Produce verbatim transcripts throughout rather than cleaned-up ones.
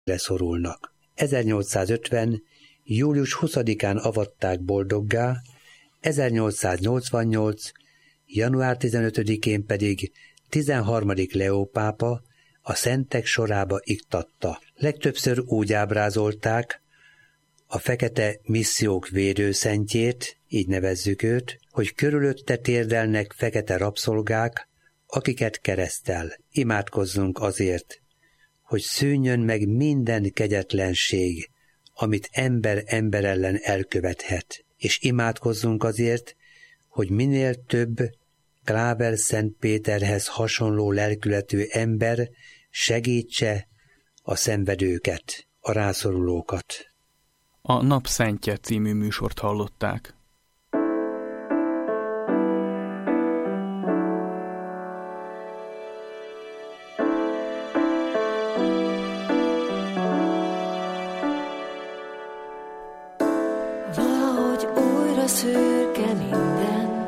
szorulnak. ezernyolcszázötven. július huszadikán avatták boldoggá, ezernyolcszáznyolcvannyolc. január tizenötödikén pedig tizenharmadik Leó pápa a szentek sorába iktatta. Legtöbbször úgy ábrázolták a fekete missziók védőszentjét, így nevezzük őt, hogy körülötte térdelnek fekete rabszolgák, akiket keresztel. Imádkozzunk azért, hogy szűnjön meg minden kegyetlenség, amit ember ember ellen elkövethet, és imádkozzunk azért, hogy minél több Kláver Szent Péterhez hasonló lelkületű ember segítse a szenvedőket, a rászorulókat. A Nap Szentje című műsort hallották. Valahogy újra szürke minden,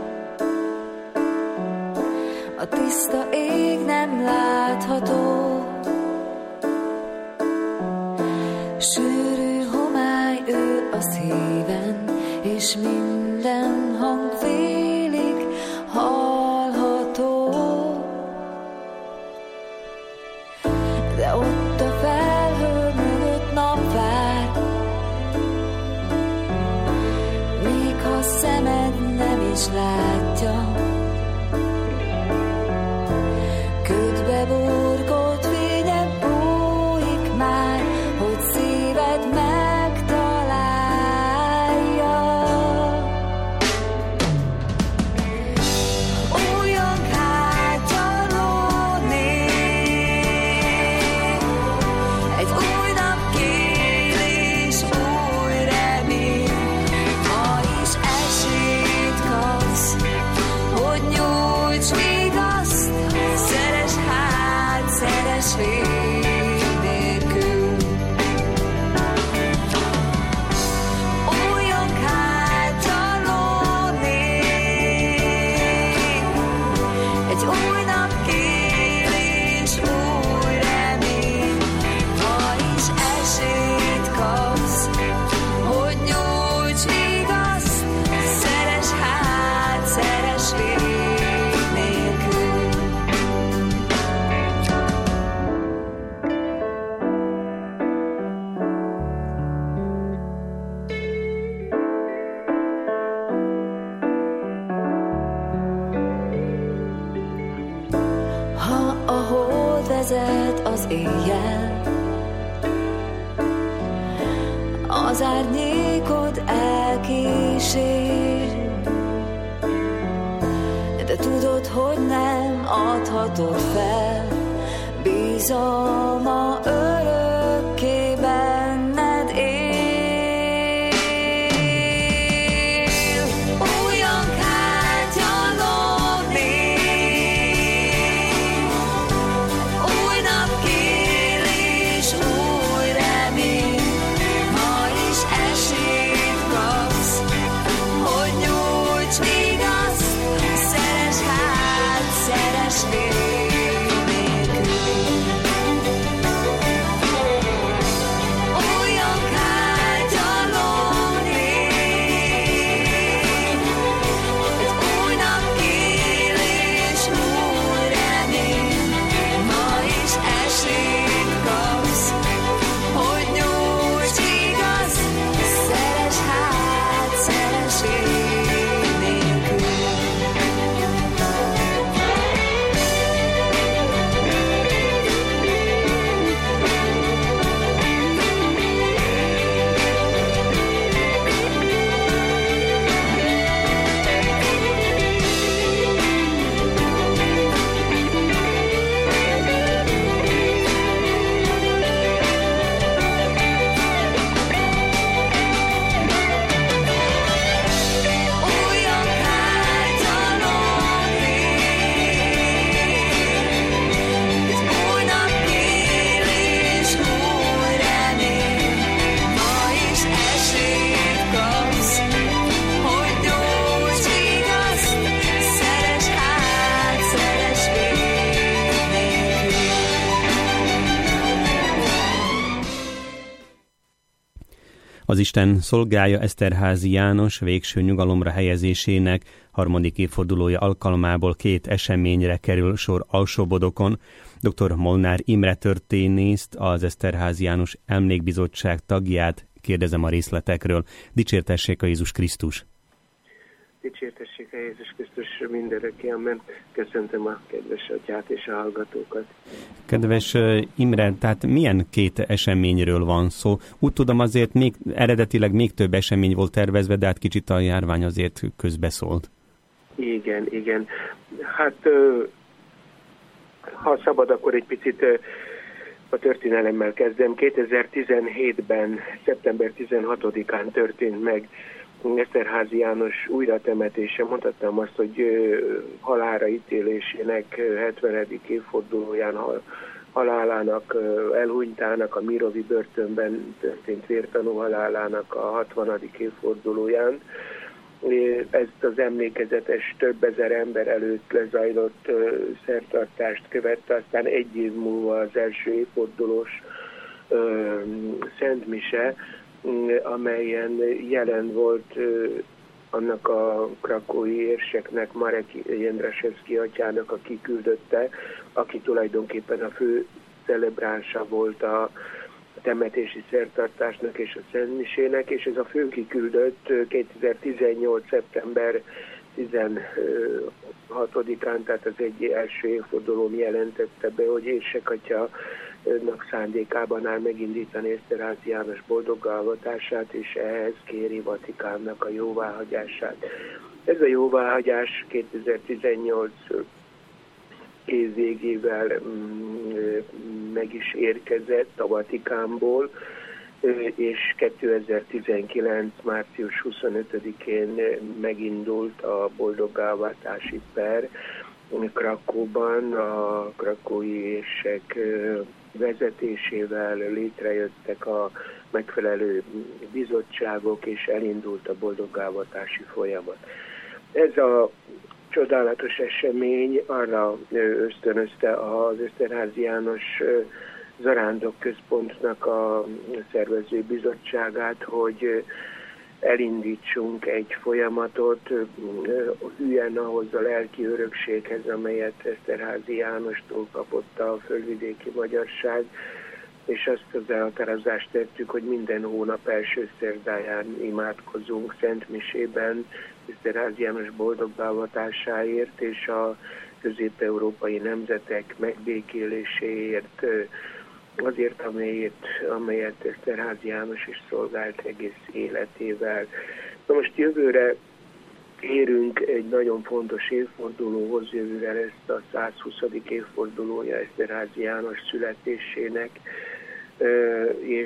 a tiszta ég nem látható, sűrű homály ő a szíven, és minden hang félig hallható. De ott a felhő mögött nap vár, még ha szemed nem is látja. Ködbe burkolt fényen bújik már, hogy szíved megtalálja. Olyan kártyalódni, egy új nap kél és új remény, ma is esélyt kapsz, hogy nyújts vigaszt, szeres hát, szeres vég nélkül. Olyan kártyalódni, egy új nap kél és új remény, ma is esélyt kapsz, hogy nyújts vigaszt, szeres hát, szeres vég nélkül. Ha a hold vezet az éjjel, az árnyékod elkísér, de tudod, hogy nem adhatod fel, bizalma örökké benned él. Olyan kártyalódni, új nap kél és új remény, ma is esélyt kapsz, hogy nyújts vigaszt, szeres hát, szeres vég nélkül. Az Isten szolgája Eszterházy János végső nyugalomra helyezésének harmadik évfordulója alkalmából két eseményre kerül sor Alsóbodokon. dr. Molnár Imre történészt, az Eszterházy János Emlékbizottság tagját kérdezem a részletekről. Dicsértessék a Jézus Krisztus! Dicsértessék a Jézus Krisztus mindeneki, amen. Köszöntöm a kedves atyát és a hallgatókat. Kedves Imre, tehát milyen két eseményről van szó? Úgy tudom, azért még eredetileg még több esemény volt tervezve, de hát kicsit a járvány azért közbeszólt. Igen, igen. Hát ha szabad, akkor egy picit a történelemmel kezdem. kétezer-tizenhétben, szeptember tizenhatodikán történt meg Eszterházy János újratemetése. Mondhatnám azt, hogy halálra ítélésének hetvenedik évfordulóján halálának, elhunytának, a Mirovi börtönben történt vértanú halálának a hatvanadik évfordulóján. Ezt az emlékezetes, több ezer ember előtt lezajlott szertartást követte, aztán egy év múlva az első évfordulós szentmise, amelyen jelen volt annak a krakói érseknek, Marek Jendraszewski atyának a kiküldötte, aki tulajdonképpen a fő celebránsa volt a temetési szertartásnak és a szentmisének, és ez a fő kiküldött kétezer-tizennyolc. szeptember tizenhatodikán, tehát az egy első évfordulón jelentette be, hogy érsek atyanak szándékában áll megindítani Eszterházy János boldoggalvatását, és ehhez kéri Vatikánnak a jóváhagyását. Ez a jóváhagyás kétezer-tizennyolc év végével meg is érkezett a Vatikánból, és kétezer-tizenkilenc. március huszonötödikén megindult a boldoggalvatási per Krakóban. A krakói érsek vezetésével létrejöttek a megfelelő bizottságok, és elindult a boldoggalvatási folyamat. Ez a csodálatos esemény arra ösztönözte az Eszterházy János Zarándok Központnak a szervező bizottságát, hogy elindítsunk egy folyamatot, hülyen ahhoz a lelki örökséghez, amelyet Eszterházy Jánostól kapott a földvidéki magyarság, és azt az elhatározást tettük, hogy minden hónap első szerdáján imádkozunk szentmisében Eszterházy János boldoggalvatásáért és a közép-európai nemzetek megbékéléséért, azért, amelyet, amelyet Eszterházy János is szolgált egész életével. Na most jövőre érünk egy nagyon fontos évfordulóhoz, jövőre lesz a százhuszadik évfordulója Eszterházy János születésének, és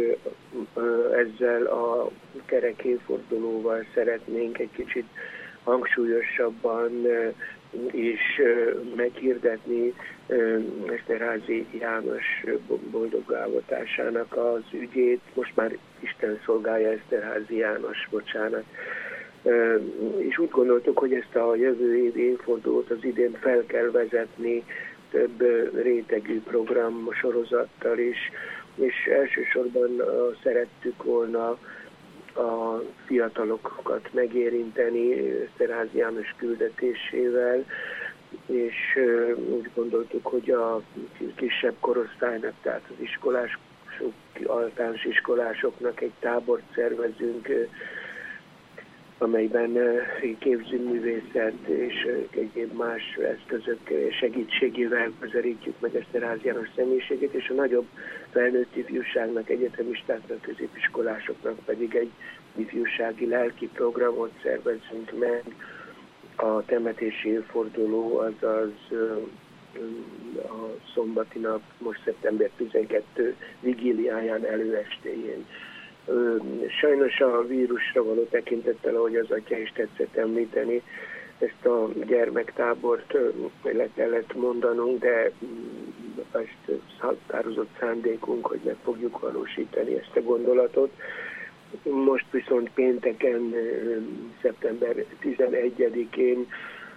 ezzel a kerek évfordulóval szeretnénk egy kicsit hangsúlyosabban és meghirdetni Eszterházy János boldoggalvatásának az ügyét. Most már Isten szolgálja Eszterházy János, bocsánat. És úgy gondoltuk, hogy ezt a jövő év évfordulót az idén fel kell vezetni több rétegű program sorozattal is, és elsősorban szerettük volna a fiatalokat megérinteni Eszterházy János küldetésével, és úgy gondoltuk, hogy a kisebb korosztálynak, tehát az iskolások, általános iskolásoknak egy tábort szervezünk, amelyben képzőművészet és egyéb más eszközök segítségével közelítjük meg Eszterházy János személyiségét, és a nagyobb felnőtt ifjúságnak, egyetemistáknak, középiskolásoknak pedig egy ifjúsági lelki programot szervezünk meg. A temetési évforduló, azaz a szombati nap, most szeptember tizenkettő vigíliáján előestéjén. Sajnos a vírusra való tekintettel, ahogy az atya is tetszett említeni, ezt a gyermektábort le kellett mondanunk, de ezt határozott szándékunk, hogy meg fogjuk valósítani ezt a gondolatot. Most viszont pénteken, szeptember tizenegyedikén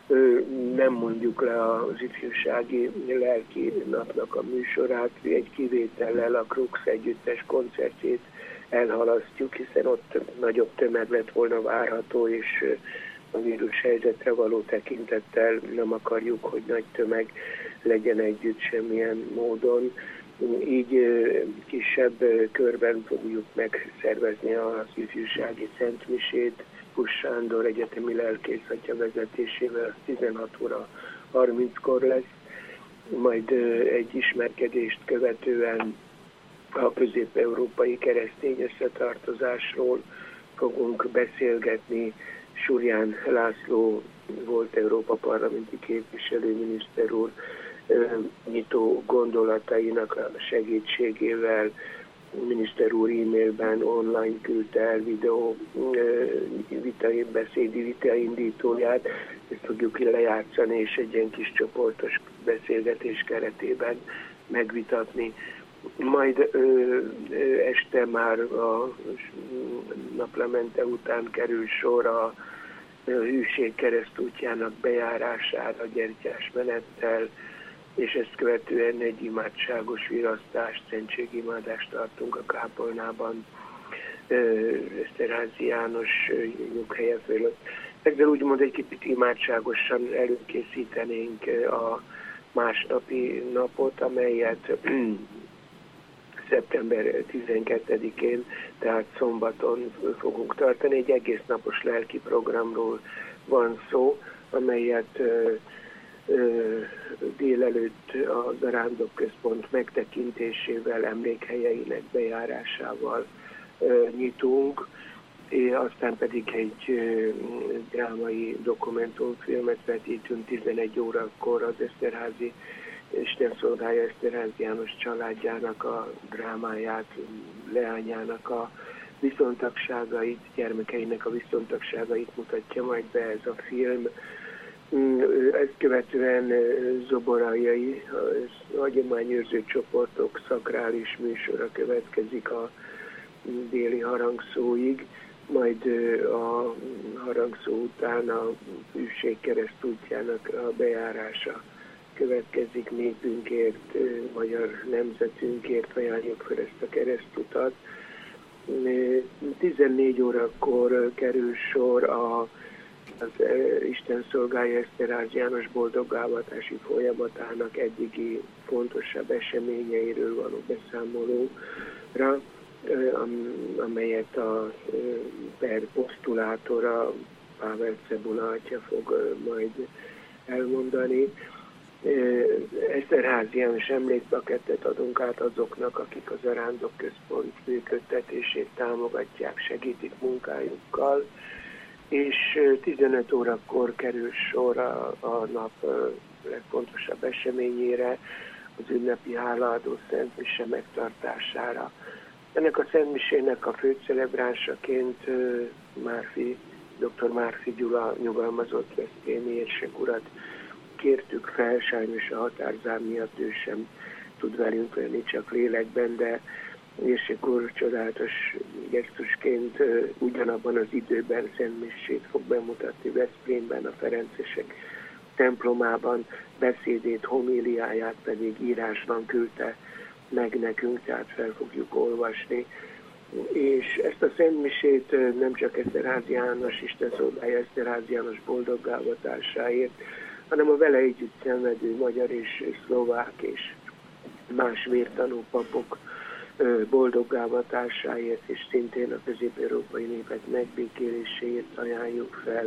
Nem mondjuk le az ifjúsági lelki napnak a műsorát, egy kivétellel a Krux együttes koncertjét elhalasztjuk, hiszen ott nagyobb tömeg lett volna várható, és a vírus helyzetre való tekintettel nem akarjuk, hogy nagy tömeg legyen együtt semmilyen módon. Így kisebb körben fogjuk megszervezni az ifjúsági szentmisét, Pusz Sándor egyetemi lelkész atya vezetésével, tizenhat óra harminckor lesz, majd egy ismerkedést követően a közép-európai keresztény összetartozásról fogunk beszélgetni. Surján László volt Európa parlamenti képviselőminiszter úr nyitó gondolatainak a segítségével. Miniszter úr e-mailben online küldte el videó vitai, beszédi vita indítóját, ezt fogjuk lejátszani, és egy ilyen kis csoportos beszélgetés keretében megvitatni. Majd ö, ö, este már a naplemente után kerül sor a Hűség keresztútjának bejárására gyertyás menettel, és ezt követően egy imádságos virasztást, szentségimádást tartunk a kápolnában, Eszterházy János nyughelye fölött. Ezzel úgymond egy kicsit imádságosan előkészítenénk a másnapi napot, amelyet szeptember tizenkettedikén, tehát szombaton fogunk tartani. Egy egész napos lelki programról van szó, amelyet délelőtt a Zarándok Központ megtekintésével, emlékhelyeinek bejárásával nyitunk, aztán pedig egy drámai dokumentumfilmet vetítünk tizenegy órakor az Eszterházi, Isten szolgálja Eszterházy János családjának a drámáját, leányának a viszontagságait, gyermekeinek a viszontagságait mutatja majd be ez a film. Ezt követően zoboraljai, a hagyományőrző csoportok szakrális műsora következik a déli harangszóig, majd a harangszó után a Hűség keresztútjának a bejárása következik. Népünkért, magyar nemzetünkért ajánljuk fel ezt a keresztutat. tizennégy órakor kerül sor a az Isten szolgálja Eszterházy János boldoggávatási folyamatának eddigi fontosabb eseményeiről való beszámolóra, amelyet a per posztulátora Pável Cebula atya fog majd elmondani. Eszterházy János emlékplakettet adunk át azoknak, akik az Zarándok Központ működtetését támogatják, segítik munkájukkal, és tizenöt órakor kerül sor a, a nap legfontosabb eseményére, az ünnepi hálaadó szentmise megtartására. Ennek a szentmisének a főcelebránsaként Márfi, dr. Márfi Gyula nyugalmazott veszprémi érsek urat kértük fel, sajnos a határzám miatt ő sem tud velünk lenni, csak lélekben, de érsek úr csodálatos gesztusként ugyanabban az időben szentmisét fog bemutatni Veszprémben, a ferencesek templomában, beszédét, homíliáját pedig írásban küldte meg nekünk, tehát fel fogjuk olvasni. És ezt a szentmisét nem csak Eszterházy János, Isten szolgálja Eszterházy János boldoggávatásáért, hanem a vele együtt szenvedő magyar és szlovák és más vértanú papok boldoggávatásáért, és szintén a közép-európai népek megbékéléséért ajánljuk fel.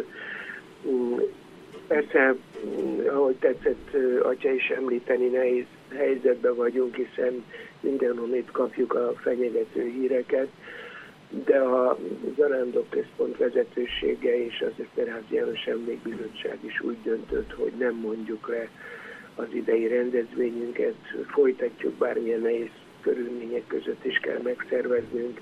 Persze, ahogy tetszett atya is említeni, nehéz helyzetben vagyunk, hiszen mindenhonnét kapjuk a fenyegető híreket, de a Zarándok Központ vezetősége és az Eszterházy János Emlékbizottság is úgy döntött, hogy nem mondjuk le az idei rendezvényünket, folytatjuk, bármilyen nehéz körülmények között is kell megszerveznünk.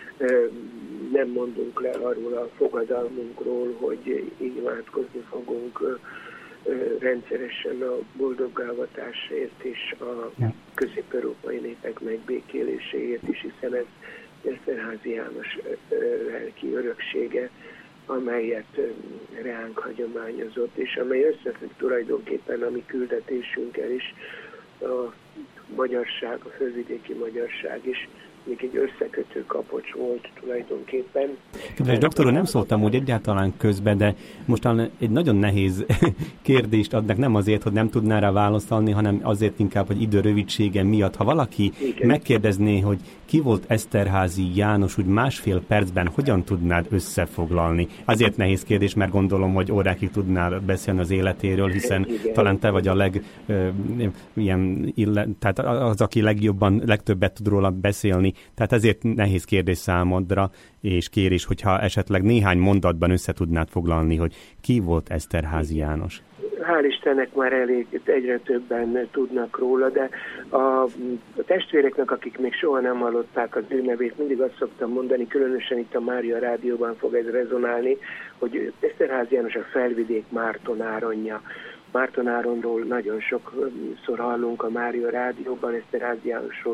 Nem mondunk le arról a fogadalmunkról, hogy imádkozni fogunk rendszeresen a boldoggávatásért és a közép-európai népek megbékéléséért is, hiszen ez Eszterházy János lelki öröksége, amelyet ránk hagyományozott, és amely összefügg tulajdonképpen a mi küldetésünkkel is, a magyarság, a földvidéki magyarság is, még egy összekötő kapocs volt tulajdonképpen. Kedves doktor úr, nem szóltam úgy egyáltalán közben, de most egy nagyon nehéz kérdést adnak, nem azért, hogy nem tudná rá válaszolni, hanem azért inkább, hogy idő rövidsége miatt. Ha valaki Igen. megkérdezné, hogy ki volt Eszterházy János, úgy másfél percben hogyan tudnád összefoglalni? Azért nehéz kérdés, mert gondolom, hogy órákig tudnál beszélni az életéről, hiszen Igen. talán te vagy a leg, ö, ilyen, ille, tehát az, aki legjobban, legtöbbet tud róla beszélni. Tehát ezért nehéz kérdés számodra, és kérés, hogyha esetleg néhány mondatban össze tudnád foglalni, hogy ki volt Eszterházy János. Hál' Istennek már elég, egyre többen tudnak róla, de a, a testvéreknek, akik még soha nem hallották az ő nevét, mindig azt szoktam mondani, különösen itt a Mária Rádióban fog ez rezonálni, hogy Eszterházy János a Felvidék Márton Áronja. Márton Áronról nagyon sokszor hallunk a Mária Rádióban, Eszterházy Jánosról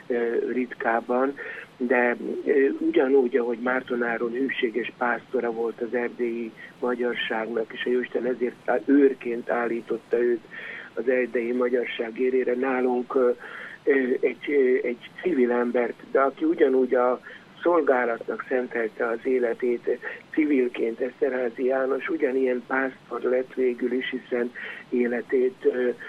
ritkában, de ugyanúgy, ahogy Márton Áron hűséges pásztora volt az erdélyi magyarságnak, és a Jóisten ezért őrként állította őt az erdélyi magyarság érére, nálunk egy, egy civil embert, de aki ugyanúgy a szolgálatnak szentelte az életét civilként, Eszterházy János ugyanilyen pásztor lett végül is, hiszen életét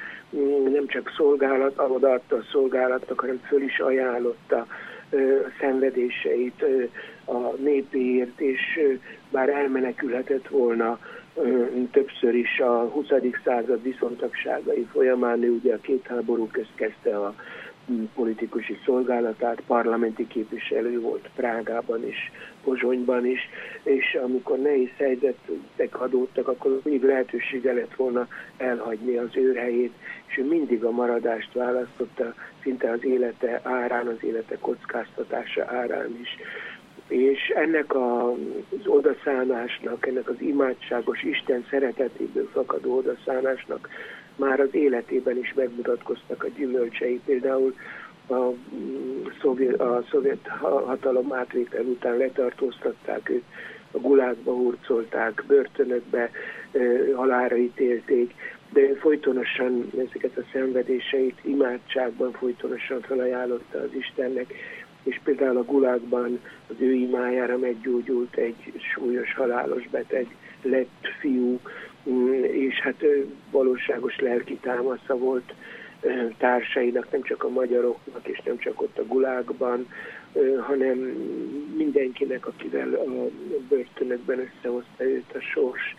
nem csak szolgálat, odaadta a szolgálatnak, hanem föl is ajánlotta a szenvedéseit a népéért, és bár elmenekülhetett volna többször is a huszadik század viszontagságai folyamán, ő ugye a két háború közt kezdte a politikusi szolgálatát, parlamenti képviselő volt Prágában is, Pozsonyban is, és amikor nehéz helyzetek adódtak, akkor még lehetősége lett volna elhagyni az őrhelyét, és ő mindig a maradást választotta, szinte az élete árán, az élete kockáztatása árán is. És ennek a, az odaszánásnak, ennek az imádságos Isten szeretetéből fakadó odaszánásnak már az életében is megmutatkoztak a gyümölcsei. Például a szovjet, a szovjet hatalom átvétel után letartóztatták őt, a gulágba hurcolták, börtönökbe halálra ítélték, de folytonosan ezeket a szenvedéseit imádságban folytonosan felajánlotta az Istennek, és például a gulágban az ő imájára meggyógyult egy súlyos halálos beteg lett fiú, és hát valóságos lelki támasza volt társainak, nem csak a magyaroknak, és nem csak ott a gulágban, hanem mindenkinek, akivel a börtönökben összehozta őt a sors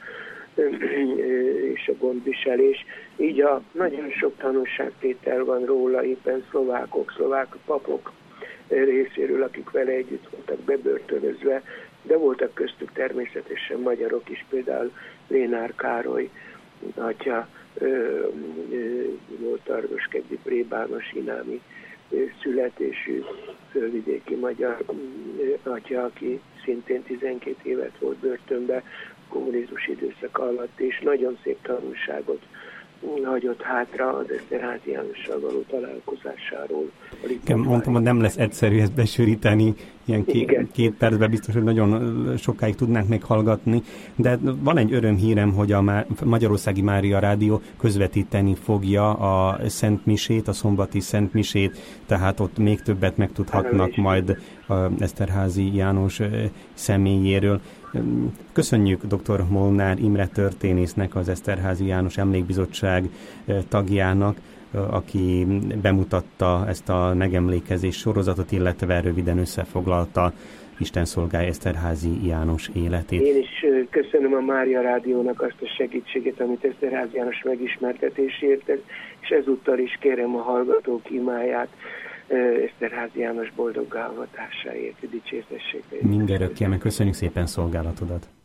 és a gondviselés. Így a nagyon sok tanúságtétel van róla, éppen szlovákok, szlovák papok részéről, akik vele együtt voltak bebörtönözve, de voltak köztük természetesen magyarok is, például Lénár Károly atya, volt Argoskeddi plébános inámi születésű fölvidéki magyar atya, aki szintén tizenkét évet volt börtönbe kommunizmus időszak alatt, és nagyon szép tanulságot hagyott hátra az Eszterházy Jánossal való találkozásáról. Igen, mondtam, hogy nem lesz egyszerű ezt besűríteni, ilyen két, két percben biztos, hogy nagyon sokáig tudnánk még hallgatni, de van egy örömhírem, hogy a Magyarországi Mária Rádió közvetíteni fogja a Szent Misét, a szombati Szent Misét, tehát ott még többet megtudhatnak majd Eszterházy János személyéről. Köszönjük dr. Molnár Imre történésznek, az Eszterházy János Emlékbizottság tagjának, aki bemutatta ezt a megemlékezés sorozatot, illetve röviden összefoglalta Isten szolgálja Eszterházy János életét. Én is köszönöm a Mária Rádiónak azt a segítséget, amit Eszterházy János megismertetésért, és ezúttal is kérem a hallgatók imáját Eszterházy János boldoggá avatásáért, dicsértessék. Mindörökké, meg köszönjük szépen szolgálatodat.